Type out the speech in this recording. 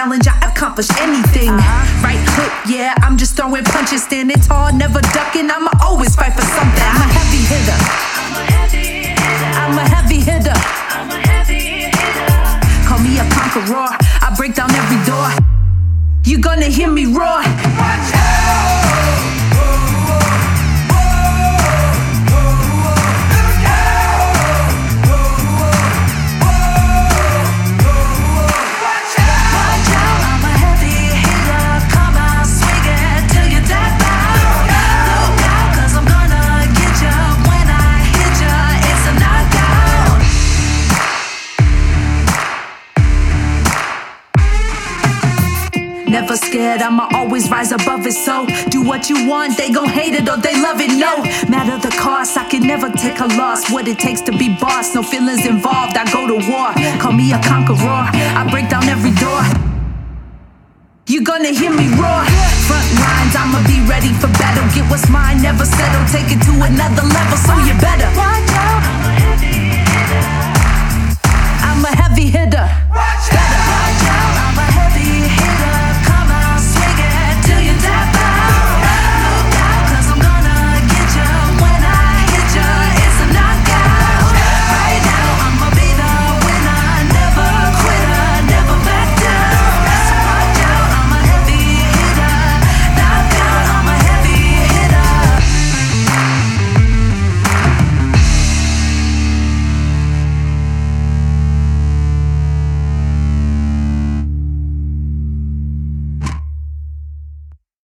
challenge, I accomplish anything. Right hook, yeah, I'm just throwing punches, standing tall, never ducking. I'ma always fight for something. I'm a heavy hitter. I'm a heavy hitter. Call me a conqueror. I break down every door. You gonna hear me roar. Watch out! Never scared, I'ma always rise above it. So do what you want, they gon' hate it or they love it. No matter the cost, I can never take a loss. What it takes to be boss, no feelings involved. I go to war, call me a conqueror. I break down every door. You gonna hear me roar. Front lines, I'ma be ready for battle. Get what's mine, never settle. Take it to another level, so you better watch out.